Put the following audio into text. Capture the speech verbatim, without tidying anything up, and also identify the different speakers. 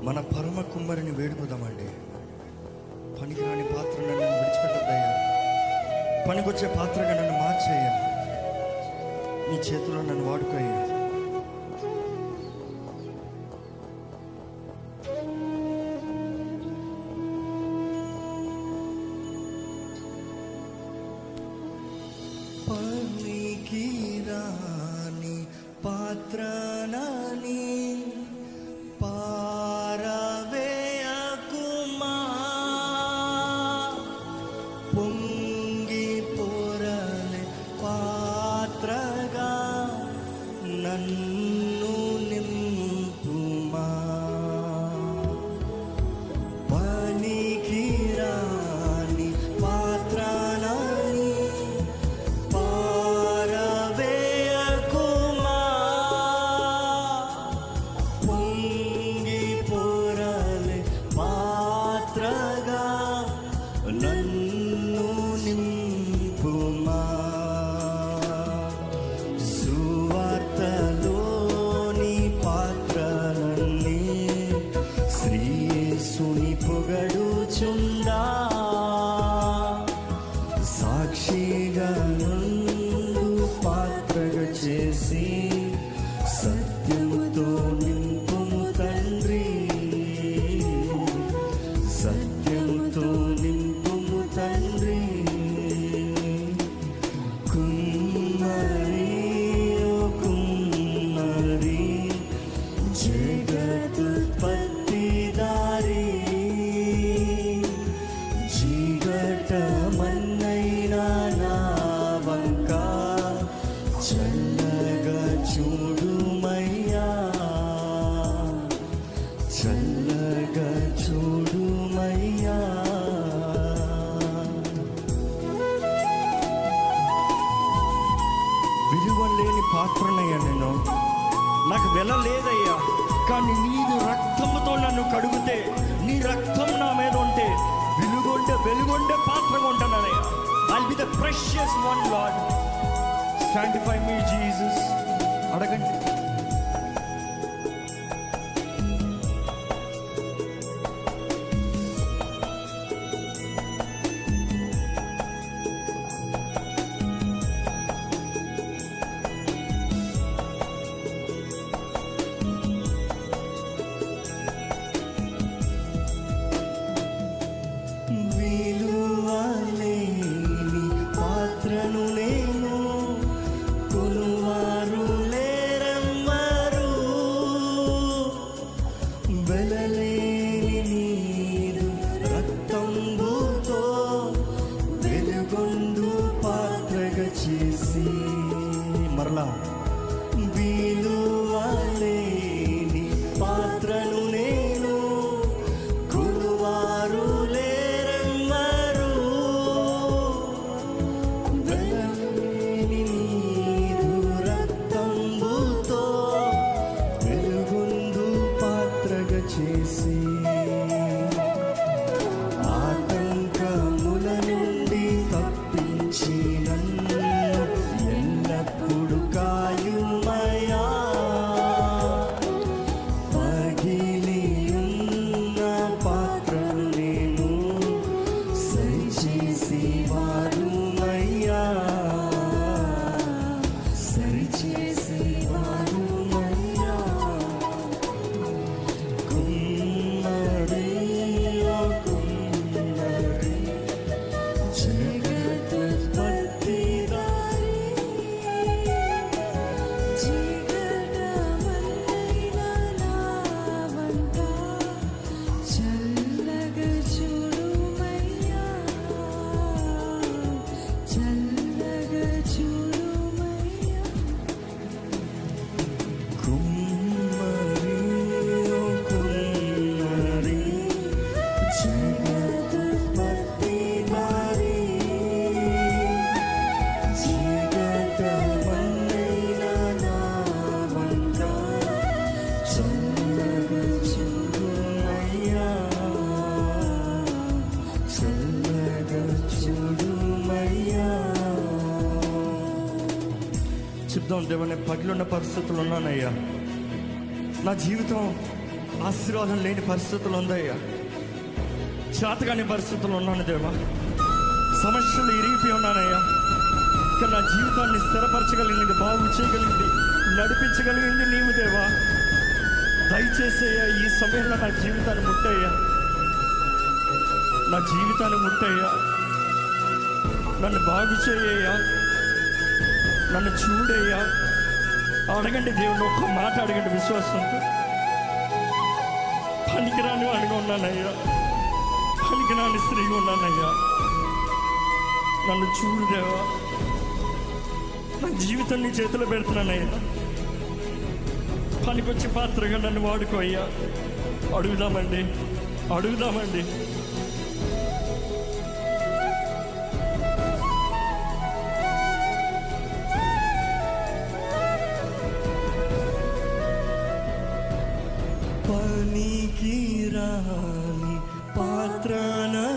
Speaker 1: మన పరమ కుమ్మరిని వేడుకుదామండి. పనికిరాని పాత్ర నన్ను విడిచిపెట్టద్దయ్యా, పనికొచ్చే పాత్రగా నన్ను మార్చేయ్యా, నీ చేతిలో నన్ను వాడుకోయ్యా. పనికిరాని పాత్రనని పారవేయకుమా, పొంగి పొరలే పాత్రగా నన్ను నింపుమా. పనికిరాని పాత్రనని పారవేయకుమా, పొంగి పొరలే పాత్రగా నన్ను నింపుమా. సువార్తలోని పాత్రలన్నీ శ్రీ యేసుని పొగడుచుండా, సాక్షిగా నుండు పాత్రగా చేసి సత్యముతో నింపుము తండ్రి, సత్యముతో నింపుము తండ్రి. కుమ్మరి ఓ కుమ్మరి, జగదుత్పత్తిదారి, జీగటమన్నైనా నా వంక చల్లగా చూడుమయ్యా, చల్లగా చూడుమయ్యా. విలువ లేని పాత్రనయ్యా నేను, నాకు వెల లేదయ్యా, కానీ నీది రక్తముతో నన్ను కడుగుతే, నీ రక్తం నా మీద ఉంటే వెలుగొండే వెలుగొండే పాత్రగా ఉంటానయ్యా. I'll be the precious one lord, sanctify me Jesus. అడగండి. విలువలేని పాత్రను నేను, కొనువారు లేరమ్మరు, వెలలేని నీరు రక్తంబుతో వెలుగొందు పాత్రగా చేసి. మరలా విలువలేని పాత్రను నేను, కొనువారు లేరమ్మరు, వెలలేని నీరు రక్తంబుతో వెలుగొందు పాత్రగా చేసి, ఆటంకముల నుండి తప్పించి నన్ను ఎల్లప్పుడు కాయుమయా. పగిలి ఉన్న పాత్రను నేను సరిచేసి వారుమయ్యా, సరిచేసి వారుమయ్యా. కుమ్మరి ఓ కుమ్మరి, జగదుత్పత్తిదారి,
Speaker 2: జీగటమన్నైనా నా వంక చల్లగా చూడుమయ్యా, చల్లగా చూడుమయ్యా.
Speaker 1: కుమ్మరి ఓ కుమ్మరి, జగదుత్పత్తిదారి, జీగటమన్నైనా నా వంక చల్లగా చూడుమయ్యా, చల్లగా చూడుమయ్యా. చెప్దాం, దేవా నేను పగిలున్న పరిస్థితులు ఉన్నానయ్యా, నా జీవితం ఆశీర్వాదం లేని పరిస్థితులు ఉందయ్యా. చేతగాని పరిస్థితులు ఉన్నాను దేవా. సమస్యలు ఇరిగిపోయి ఉన్నానయ్యా. కానీ నా జీవితాన్ని స్థిరపరచగలిగింది, బాగు చేయగలిగింది, నడిపించగలిగింది నీవు దేవా. దయచేసయ్యా ఈ సమయంలో నా జీవితాన్ని ముట్టయ్యా, నా జీవితాన్ని ముట్టయ్యా. నన్ను బాగు చేయయ్యా, నన్ను చూడయ్యా. అడగండి దేవుని, ఒక్క మాట అడగండి విశ్వాసంతో. పనికిరాని వాడిగా ఉన్నానయ్యా, పనికిరాని స్త్రీగా ఉన్నానయ్యా. నన్ను చూడదేవా. నా జీవితం నీ చేతిలో పెడుతున్నానయ్యా. పనికొచ్చి పాత్రగా నన్ను వాడుకో అయ్యా. అడుగుదామండి, అడుగుదామండి. పనికి రాని పాత్రన